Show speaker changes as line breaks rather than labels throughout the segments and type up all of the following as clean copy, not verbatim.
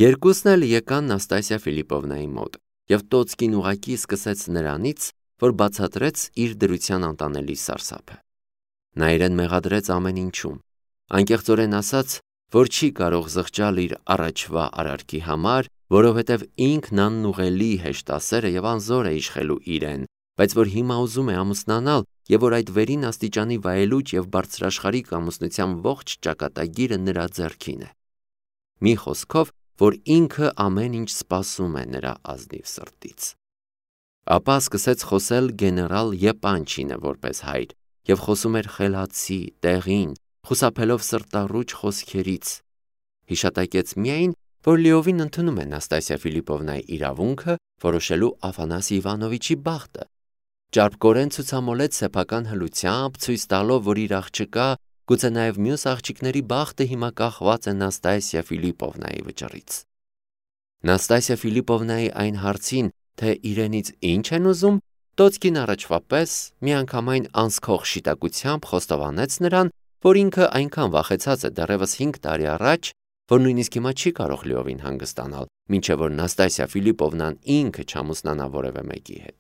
Երկուսն էլ եկան Նաստասիա Ֆիլիպովնայի մոտ, եւ Տոցկին ուղակի սկսեց նրանից, որ բացատրեց իր դրության անտանելի սարսափը։ Նա իրեն մեղադրեց ամեն ինչում, անկեղծորեն ասաց, որ չի կարող զղջալ իր առաջվա արարքի համար, որովհետև ինքն անուղելի հեշտասեր է եւ անզոր է իշխելու իրեն, բայց որ հիմա ուզում է ամուսնանալ եւ որ այդ վերին աստիճանի վայելուչ եւ բարձրաշխարհիկ ամուսնության ողջ ճակատագիրը նրա ձեռքին է։ Մի խոսքով, որ ինքը ամեն ինչ սպասում է նրա ազնիվ սրտից։ Ապա սկսեց խոսել գեներալ Եպանչինը որպես հայր եւ խոսում էր խելացի, տեղին, խուսափելով սրտառուչ խոսքերից։ Հիշատակեց միայն, որ լիովին ընդունում է Նաստասիա Ֆիլիպովնայի իրավունքը որոշելու Աֆանասի Իվանովիչի բախտը։ Ճարպկորեն ցուցամոլեց սեփական հլությամբ, ցույց տալով, որ իր աղջկա, գուցե նաև մյուս աղջիկների բախտը հիմա կախված է Նաստասիա Ֆիլիպովնայի վճռից։ Նաստասիա Ֆիլիպովնայի այն հարցին, թե իրենից ինչ են ուզում, Տոցկին առաջվա պես միանգամայն անսքող շիտակությամբ խոստովանեց նրան, որ ինքը այնքան վախեցած է դեռևս 5 տարի առաջ, որ նույնիսկ հիմա չի կարող լիովին հանգստանալ, մինչև որ Նաստասիա Ֆիլիպովնան ինքը չամուսնանա որևէ մեկի հետ։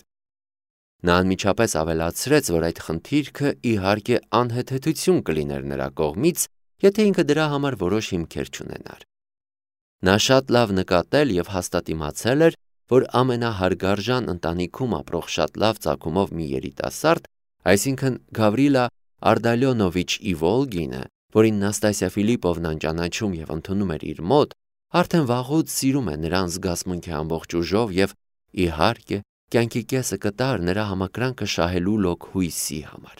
Նա անմիջապես ավելացրեց, որ այդ խնդիրքը իհարկե անհեթեթություն կլիներ նրա կողմից, եթե ինքը դրա համար որոշ հիմքեր չունենար։ Նա շատ լավ նկատել եւ հաստատ իմացել էր, որ ամենահարգարժան ընտանիքում ապրող շատ լավ ծագումով մի երիտասարդ, այսինքն Գավրիլա Արդալյոնովիչ Իվոլգինը, որին Նաստասիա Ֆիլիպովնան ճանաչում եւ ընդունում էր իր մոտ, արդեն վաղուց սիրում է նրան զգացմունքի ամբողջ ուժով եւ իհարկե կյանքի կեսը կտար նրա համակրանքը շահելու լոկ հույսի համար։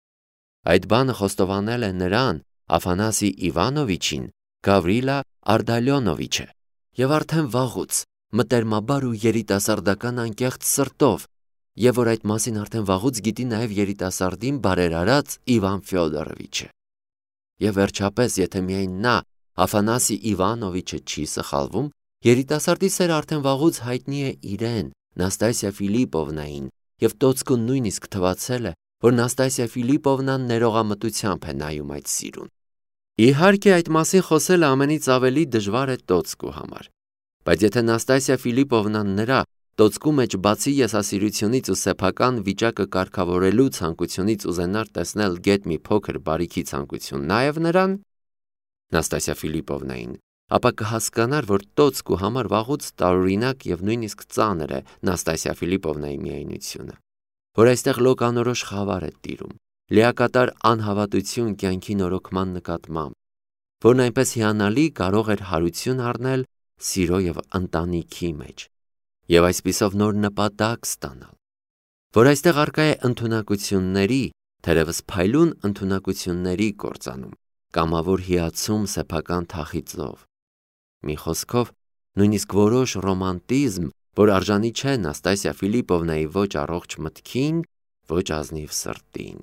Այդ բանը խոստովանել է նրան Աֆանասի Իվանովիչին Գավրիլա Արդալյոնովիչը եւ արդեն վաղուց մտերմաբար ու երիտասարդական անկեղծ սրտով, եւ որ այդ մասին արդեն վաղուց գիտի նաեւ երիտասարդին բարերարած Իվան Ֆյոդորովիչը։ Եվ վերջապես, եթե միայն նա Աֆանասի Իվանովիչը չի սխալվում, երիտասարդի սերը արդեն վաղուց հայտնի է իրեն, Նաստասիա Ֆիլիպովնային, եւ Տոցկուն նույնիսկ թվացել է, որ Նաստասիա Ֆիլիպովնան ներողամտությամբ է նայում այդ սիրուն։ Իհարկե այդ մասին խոսելը ամենից ավելի դժվար է Տոցկու համար, բայց եթե Նաստասիա Ֆիլիպովնան նրա Տոցկու մեջ բացի եսասիրությունից ու սեփական վիճակը կարգավորելու ցանկությունից ուզենար տեսնել գետ մի փոքր բարիքի ցանկություն նաեւ նրան, Նաստասիա Ֆիլիպովնային, ապա կհասկանար, որ Տոցկու համար վաղուց տարօրինակ եւ նույնիսկ ծանր է Նաստասիա Ֆիլիպովնայի միայնությունը, որ այստեղ լոկանորոշ խավար է տիրում, լիակատար անհավատություն կյանքի նորոգման նկատմամբ, որն այնպես հիանալի կարող էր հարություն առնել սիրո եւ ընտանիքի մեջ եւ այսպիսով նոր նպատակ ստանալ, որ այստեղ արկա է ընդունակությունների, թերևս փայլուն ընդունակությունների կործանում, կամավոր հիացում սեփական թախիծով։ Մի խոսքով, նույնիսկ որոշ ռոմանտիզմ, որ արժանի չէ Նաստասիա Ֆիլիպովնայի ոչ առողջ մտքին, ոչ ազնիվ սրտին։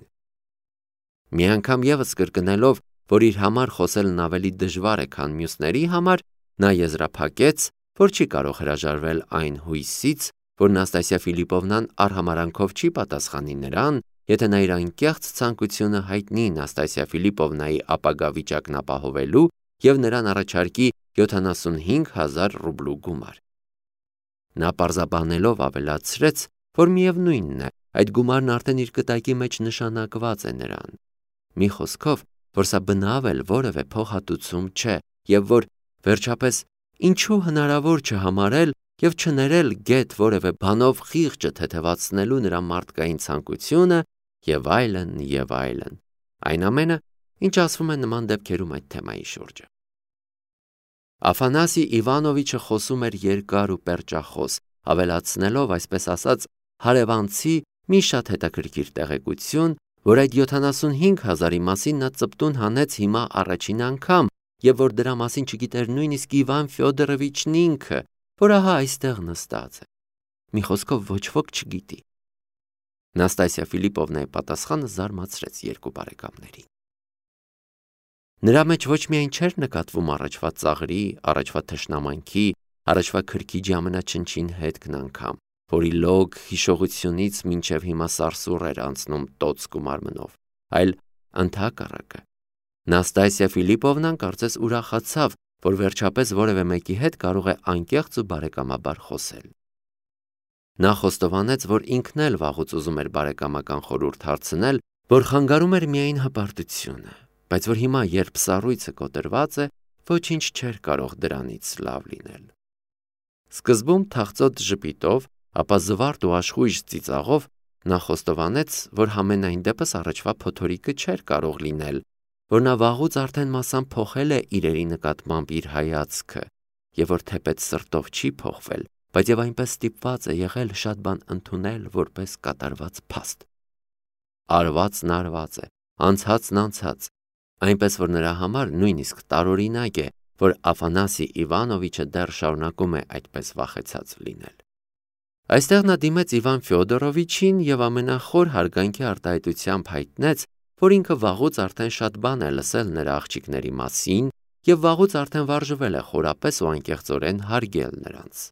Մի անգամ եւս կրկնելով, որ իր համար խոսելն ավելի դժվար է, քան մյուսների համար, նա եզրափակեց, որ չի կարող հրաժարվել այն հույսից, որ Նաստասիա Ֆիլիպովնան արհամարանքով չի պատասխանի նրան, եթե նա իր անկեղծ ցանկությունը հայտնի Նաստասիա Ֆիլիպովնայի ապագա վիճակն ապահովելու եւ նրան առաջարկի 75,000 ռուբլու գումար։ Նա պարզաբանելով ավելացրեց, որ միևնույնն է, այդ գումարն արդեն իր կտակի մեջ նշանակված է նրան։ Մի խոսքով, որ սա բնավ էլ որևէ փոխհատուցում չէ եւ որ վերջապես ինչու հնարավոր չհամարել եւ չներել գետ որևէ բանով խիղճը թեթևացնելու նրա մարդկային ցանկությունը եւ այլն եւ այլն։ Այն ամենը, ինչ ասվում է նման դեպքերում այդ թեմայի շուրջը։ Աֆանասի Իվանովիչը խոսում էր երկար ու պերճախոս, ավելացնելով, այսպես ասած, հարևանցի մի շատ հետաքրքիր տեղեկություն, որ այդ 75,000-ի մասին նա ծպտուն հանեց հիմա առաջին անգամ, եւ որ դրա մասին չգիտեր նույնիսկ Իվան Ֆյոդորովիչն ինքը, որ ահա այստեղ նստած է։ Մի խոսքով ոչ ոք չգիտի։ Նաստասիա Ֆիլիպովնայի պատասխանը զարմացրեց երկու բարեկամներին։ Նրա մեջ ոչ միայն չէր նկատվում առաջվա ծաղրի, առաջվա թշնամանքի, առաջվա քրքիջի ամենաչնչին հետքն անգամ, որի լոգ հիշողությունից մինչև հիմա սարսուռ էր անցնում Տոցկու մարմնով, այլ ընդհակառակը։ Նաստասիա Ֆիլիպովնան կարծես ուրախացավ, որ վերջապես որևէ մեկի հետ կարող է անկեղծ ու բարեկամաբար խոսել։ Նա խոստովանեց, որ ինքն էլ վաղուց ուզում էր բարեկամական խորհուրդ հարցնել, որ խանգարում էր միայն հպարտությունը, բայց որ հիմա, երբ սառույցը կոտրված է, ոչինչ չէր կարող դրանից լավ լինել։ Սկզբում թախծոտ ժպիտով, ապա զվարթ ու աշխույժ ծիծաղով նա խոստովանեց, որ համենայն դեպս առաջվա փոթորիկը չէր կարող լինել, որ նա վաղուց արդեն մասամբ փոխել է իրերի նկատմամբ իր հայացքը, եւ որ թեպետ սրտով չի փոխվել, բայց եւ այնպես ստիպված է եղել շատ բան ընդունել որպես կատարված փաստ։ Արվածն արված է, անցածն անցած, այնպես որ նրա համար նույնիսկ տարօրինակ է, որ Աֆանասի Իվանովիչը դեռ շարունակում է այդպես վախեցած լինել։ Այստեղ նա դիմեց Իվան Ֆյոդորովիչին եւ ամենախոր հարգանքի արտահայտությամբ հայտնեց, որ ինքը վաղուց արդեն շատ բան է լսել նրա աղջիկների մասին եւ վաղուց արդեն վարժվել է խորապես ու անկեղծորեն հարգել նրանց։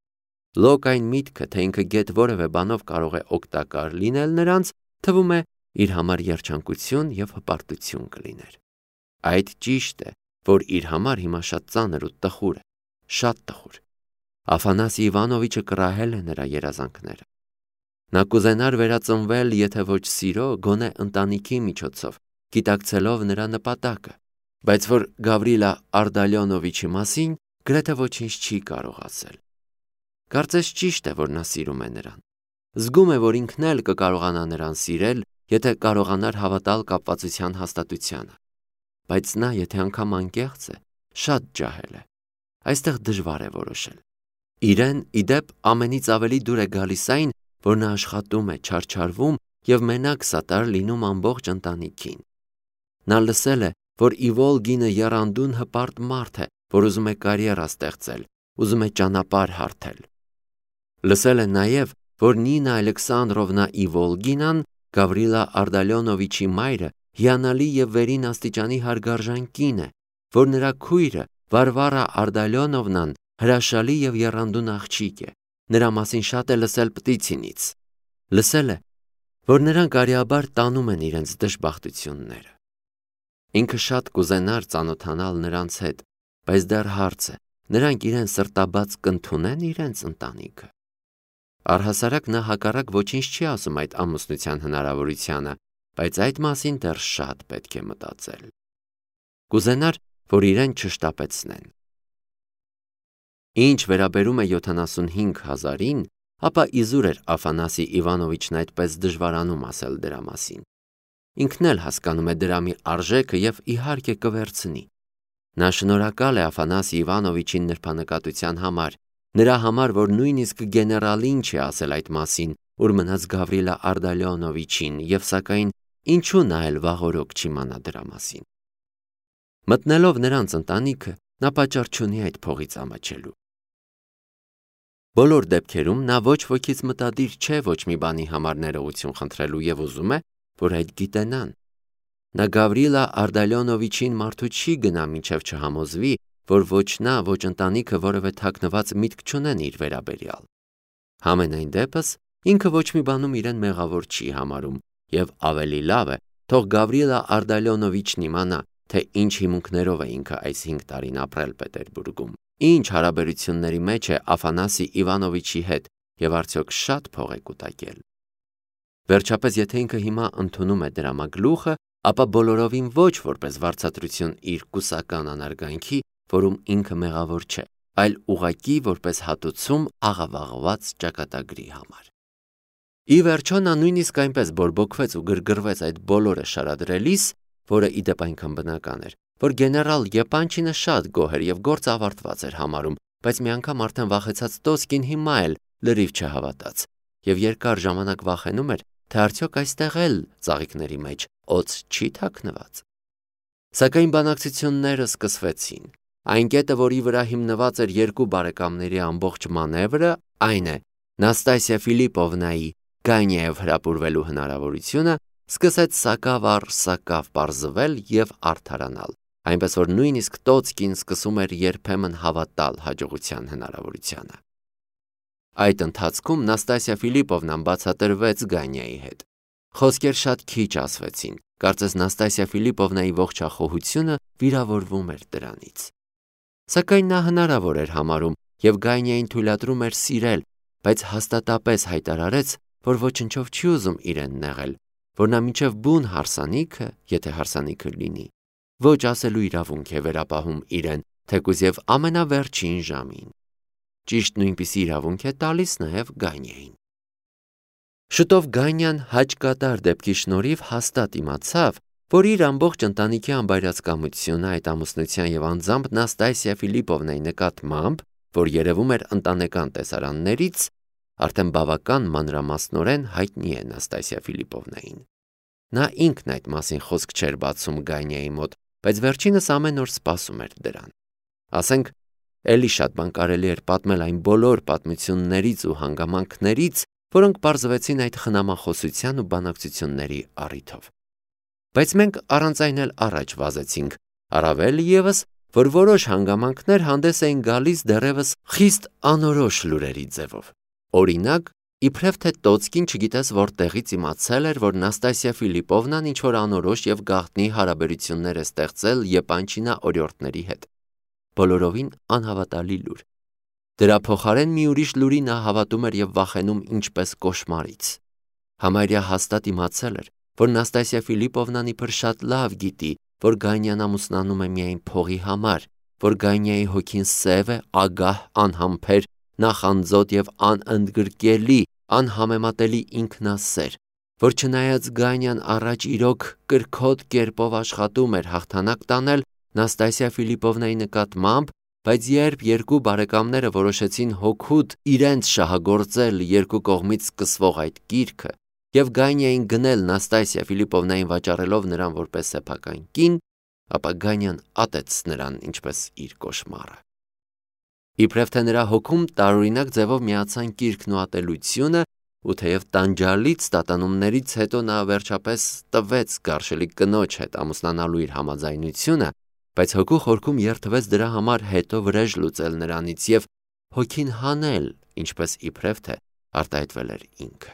Լոկ այն միտքը, թե ինքը գեթ որևէ բանով կարող է օգտակար լինել նրանց, թվում է իր համար երջանկություն եւ հպարտություն կլիներ։ Այդ ճիշտ է, որ իր համար հիմա շատ ծանր ու տխուր է, շատ տխուր։ Աֆանասի Իվանովիչը կռահել է նրա երազանքները։ Նա կուզենար վերածնվել, եթե ոչ սիրո, գոնե ընտանիքի միջոցով, գիտակցելով նրա նպատակը, բայց որ Գավրիլա Արդալյոնովիչի մասին գրեթե ոչինչ չի կարող ասել։ Կարծես ճիշտ է, որ նա սիրում է նրան։ Զգում է, որ ինքն էլ կկարողանա նրան սիրել, եթե կարողանար հավատալ կապվածության հաստատությանը։ Բայց նա, եթե անգամ անկեղծ է, շատ ջահել է։ Այստեղ դժվար է որոշել։ Իրեն, իդեպ, ամենից ավելի դուր է գալիս այն, որ նա աշխատում է, չարչարվում եւ մենակ սատար լինում ամբողջ ընտանիքին։ Նա լսել է, որ Իվոլգինը եռանդուն հպարտ մարդ է, որ ուզում է կարիերա ստեղծել, ուզում է ճանապարհ հարթել։ Լսել է նաեւ, որ Նինա Ալեքսանդրովնա Իվոլգինան, Գավրիլա Արդալյոնովիչի մայրը, հիանալի եւ վերին աստիճանի հարգարժան կին է, որ նրա քույրը Վարվարա Արդալյոնովնան հրաշալի եւ եռանդուն աղջիկ է, նրա մասին շատ է լսել Պտիցինից։ Լսել է, որ նրանք արիաբար տանում են իրենց դժբախտությունները։ Ինքը շատ կուզենար ծանոթանալ նրանց հետ, բայց դեռ հարց է, նրանք իրեն սրտաբաց կընդունեն իրենց ընտանիքը։ Առհասարակ նա հակառակ ոչինչ չի ասում այդ ամուսնության հնարավորությանը, բայց այդ մասին դեռ շատ պետք է մտածել։ Կուզենար, որ իրեն չշտապեցնեն։ Ինչ վերաբերում է 75,000-ին, ապա իզուր էր Աֆանասի Իվանովիչն այդպես դժվարանում ասել դրա մասին։ Ինքն էլ հասկանում է դրա մի արժեքը եւ իհարկե կվերցնի։ Նա շնորհակալ է Աֆանասի Իվանովիչին նրբանկատության համար, նրա համար, որ նույնիսկ գեներալին չի ասել այդ մասին, ուր մնաց Գավրիլա Արդալյոնովիչին, եւ սակայն ինչու նա էլ վաղօրոք չիմանա դրա մասին։ Մտնելով նրանց ընտանիքը, նա պատճառ չունի այդ փողից ամաչելու։ Բոլոր դեպքերում նա ոչ ոքից մտադիր չէ ոչ մի բանի համար ներողություն խնդրելու եւ ուզում է, որ այդ գիտենան։ Նա Գավրիլա Արդալյոնովիչին մարդու չի գնա մինչև չհամոզվի, որ ոչ նա, ոչ ընտանիքը որևէ թաքնված միտք չունեն իր վերաբերյալ։ Համենայն դեպս ինքը ոչ մի բանում իրեն մեղավոր չի համարում եւ ավելի լավ է, թող Գավրիլա Արդալյոնովիչն իմանա, թե ինչ հիմունքներով է ինքը այս 5 տարին ապրել Պետերբուրգում, ինչ հարաբերությունների մեջ է Աֆանասի Իվանովիչի հետ եւ արդյոք շատ փող է կուտակել։ Վերջապես, եթե ինքը հիմա ընդունում է դրամագլուխը, ապա բոլորովին ոչ որպես վարձատրություն իր կուսական անարգանքի, որում ինքը մեղավոր չէ, այլ ուղղակի որպես հատուցում աղավաղված ճակատագրի համար։ Ի վերջո նա նույնիսկ այնպես բորբոքվեց ու գրգռվեց այդ բոլորը շարադրելիս, որը իդեպ այնքան բնական էր, որ գեներալ Եպանչինը շատ գոհ էր եւ գործը ավարտված էր համարում, բայց մի անգամ արդեն վախեցած Տոսկին հիմա էլ լրիվ չհավատաց եւ երկար ժամանակ վախենում էր, թե արդյոք այստեղ էլ ծաղիկների մեջ օձ չի թաքնված։ Սակայն բանակցությունները սկսվեցին։ Այն կետը, որի վրա հիմնված էր երկու բարեկամների ամբողջ մանևրը, այն է Նաստասիա Ֆիլիպովնայի Գանիեև հրապուրվելու հնարավորությունը, սկսեց սակավ առ սակավ պարզվել եւ արդարանալ, այնպես որ նույնիսկ Տոցկին սկսում էր երբեմն հավատալ հաջողության հնարավորությանը։ Այդ ընթացքում Նաստասիա Ֆիլիպովնան բացատրվեց Գանիայի հետ։ Խոսքեր շատ քիչ ասվեցին, կարծես Նաստասիա Ֆիլիպովնայի ողջախոհությունը վիրավորվում էր դրանից։ Սակայն նա հնարավոր էր համարում և Գայնիային թույլատրում էր սիրել, բայց հաստատապես հայտարարեց, որ ոչնչով չի ուզում իրեն նեղել, որ նա մինչև բուն հարսանիքը, եթե հարսանիքը լինի, ոչ ասելու իրավունք է վերապահում իրեն, թեկուզ և ամենավերջին ժամին։ Ճիշտ նույնպիսի իրավունք է տալիս նաև Գայնիային։ Շուտով Գայնիան հաճկատար դեպքի շնորհիվ հաստատ իմացավ, որ իր ամբողջ ընտանիքի անբայրացկամությունը այդ ամուսնության և անձամբ Նաստասիա Ֆիլիպովնայի նկատմամբ, որ երևում էր ընտանեկան տեսարաններից, արդեն բավական մանրամասնորեն հայտնի է Նաստասիա Ֆիլիպովնային։ Նա ինքն այդ մասին խոսք չէր բացում Գայնիայի մոտ, բայց վերջինս ամեն օր սպասում էր դրան։ Ասենք, էլի շատ բան կարելի էր պատմել այն բոլոր պատմություններից ու հանգամանքներից, որոնք պարզվեցին այդ խնամախոսության ու բանակցությունների առիթով։ Բայց մենք առանց այն էլ առաջ վազեցինք, առավել ևս, որ որոշ հանգամանքներ հանդես էին գալիս դեռևս խիստ անորոշ լուրերի ձևով։ Օրինակ, իբրև թե Տոցկին չգիտես որտեղից իմացել էր, որ Նաստասիա Ֆիլիպովնան ինչ-որ անորոշ և գաղտնի հարաբերություններ է ստեղծել Եպանչինա օրիորդների հետ։ Բոլորովին անհավատալի լուր։ Դրա փոխարեն մի ուրիշ լուրի նա հավատում էր և վախենում ինչպես կոշմարից։ Համարյա հաստատ իմացել էր, որ Նաստասիա Ֆիլիպովնան իբր շատ լավ գիտի, որ Գայնիան ամուսնանում է միայն փողի համար, որ Գայնիայի հոգին սև է, ագահ, անհամբեր, նախանձոտ և անընդգրկելի, անհամեմատելի ինքնասեր, որ չնայած Գայնիան առաջ իրոք կրքոտ կերպով աշխատում էր հաղթանակ տանել Նաստասիա Ֆիլիպովնայի նկատմամբ, բայց երբ երկու բարեկամները որոշեցին հօգուտ իրենց շահագործել երկու կողմից սկսվող այդ գիրքը և Գայնիային գնել Նաստասիա Ֆիլիպովնային վաճառելով նրան որպես սեփական կին, ապա Գայնիան ատեց նրան ինչպես իր կոշմարը։ Իբրև թե նրա հոգում տարօրինակ ձևով միացան կիրքն ու ատելությունը, ու թեև տանջալից տատանումներից հետո նա վերջապես տվեց գարշելի կնոջ հետ ամուսնանալու իր համաձայնությունը, բայց հոգու խորքում երդվեց դրա համար հետո վրեժ լուծել նրանից և հոգին հանել, ինչպես իբրև թե արտահայտվել էր ինքը։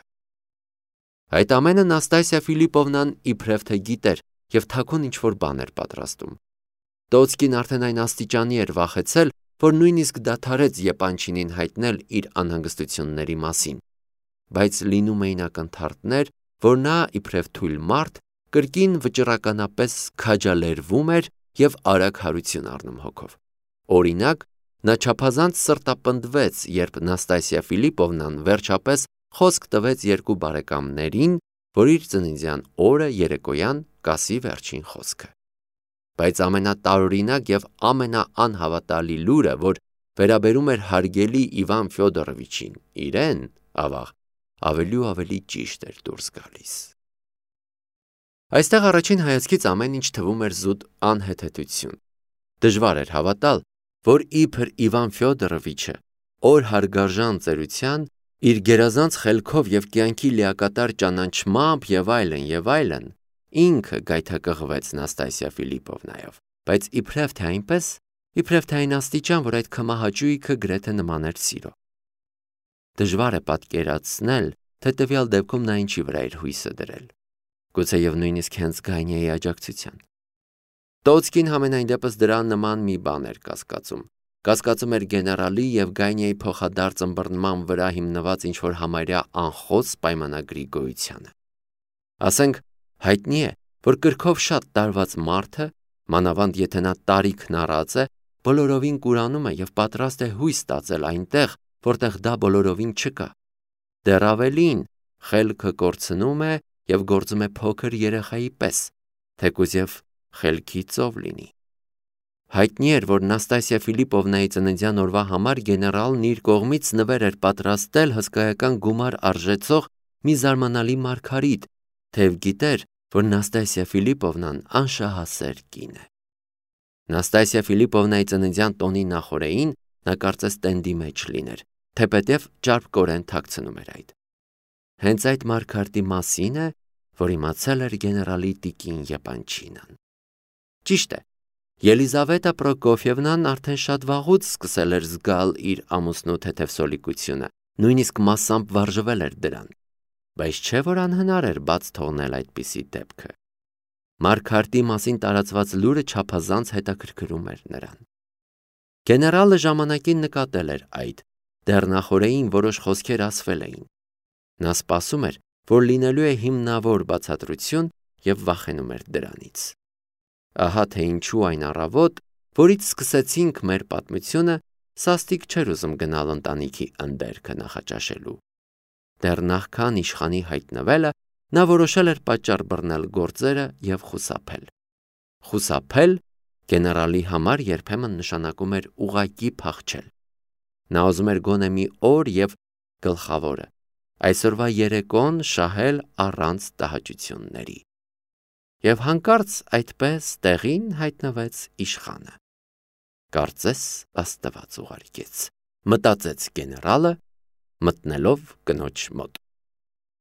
Այդ ամենը Նաստասիա Ֆիլիպովնան իբրև թե գիտեր և թաքուն ինչ-որ բան էր պատրաստում։ Տոցկին արդեն այն աստիճանի էր վախեցել, որ նույնիսկ դադարեց Եպանչինին հայտնել իր անհանգստությունների մասին, բայց լինում էին ակնթարթներ, որ նա իբրև թույլ մարդ կրկին վճռականապես քաջալերվում էր և արագ հարություն առնում հոգով։ Օրինակ, նա չափազանց սրտապնդվեց, երբ Նաստասիա Ֆիլիպովնան վերջապես խոսք տվեց երկու բարեկամներին, որ իր ծննդյան օրը երեկոյան կասի վերջին խոսքը։ Բայց ամենատարօրինակ և ամենաանհավատալի լուրը, որ վերաբերում էր հարգելի Իվան Ֆյոդորովիչին, իրեն, ավաղ, ավելի ու ավելի ճիշտ էր դուրս գալիս։ Այստեղ առաջին հայացքից ամեն ինչ թվում էր զուտ անհեթեթություն։ Դժվար էր հավատալ, որ իբր Իվան Ֆյոդորովիչը օրհարգարժան ծերության, իր գերազանց խելքով և կյանքի լիակատար ճանաչմամբ և այլն, ինքը գայթակղվեց Նաստասիա Ֆիլիպովնայով, բայց իբրև թե այնպես, իբրև թե այն աստիճան, որ այդ քմահաճույքը գրեթե նման էր սիրո։ Դժվար է պատկերացնել, թե տվյալ դեպքում նա ինչի վրա էր հույսը դրել։ Գուցեև նույնիսկ հենց Գայնիայի աջակցության։ Տոցկին համենայն դեպս դրա նման մի բան էր կասկածում։ Կասկածում էր գեներալի և Գայնիայի փոխադարձ ըմբռնման վրա հիմնված ինչ-որ համարյա անխոս պայմանագրի գոյությանը։ Ասենք, հայտնի է, որ կրքով շատ տարված մարդը, մանավանդ եթե նա տարիքն առած է, բոլորովին կուրանում է և պատրաստ է հույս ստացել այնտեղ, որտեղ դա բոլորովին չկա։ Դեռ ավելին, խելքը կորցնում է և գործում է փոքր երեխայի պես, թեկուզև խելքի ծով լինի։ Հայտնի էր, որ Նաստասիա Ֆիլիպովնայի ծննդյան օրվա համար գեներալն իր կողմից նվեր էր պատրաստել հսկայական գումար արժեցող մի զարմանալի մարգարիտ, թեև գիտեր, որ Նաստասիա Ֆիլիպովնան անշահասեր կին է։ Նաստասիա Ֆիլիպովնայի ծննդյան տոնի նախօրեին նա կարծես տենդի մեջ լիներ, թեպետև ճարպկորեն թաքցնում էր այդ։ Հենց այդ մարգարտի մասին է, որ իմացել էր գեներալի տիկին Եպանչինան։ Ճիշտ է, Ելիզավետա Պրոկոֆիևնան արդեն շատ վաղուց սկսել էր զգալ իր ամուսնու թեթև սոլիկությունը, նույնիսկ մասամբ վարժվել էր դրան, բայց չէ որ անհնար էր բաց թողնել այդպիսի դեպքը։ Մարգարտի մասին տարածված լուրը չափազանց հետաքրքրում էր նրան։ Գեներալը ժամանակին նկատել էր այդ, դեռ նախօրեին որոշ խոսքեր ասվել էին։ Նա սպասում էր, որ լինելու է հիմնավոր բացատրություն և վախենում էր դրանից։ Ահա թե ինչու այն առավոտ, որից սկսեցինք մեր պատմությունը, սաստիկ չէր ուզում գնալ ընտանիքի ընդերքը նախաճաշելու։ Դեռ նախքան իշխանի հայտնվելը, նա որոշել էր պատճառ բռնել գործերը և խուսափել։ Խուսափել գեներալի համար երբեմն նշանակում էր ուղղակի փախչել։ Նա ուզում էր գոնե մի օր և գլխավորը, այսօրվա երեկոն շահել առանց տհաճությունների։ Եվ հանկարծ այդպես տեղին հայտնվեց իշխանը։ Կարծես Աստված ուղարկեց, մտածեց գեներալը, մտնելով կնոջ մոտ։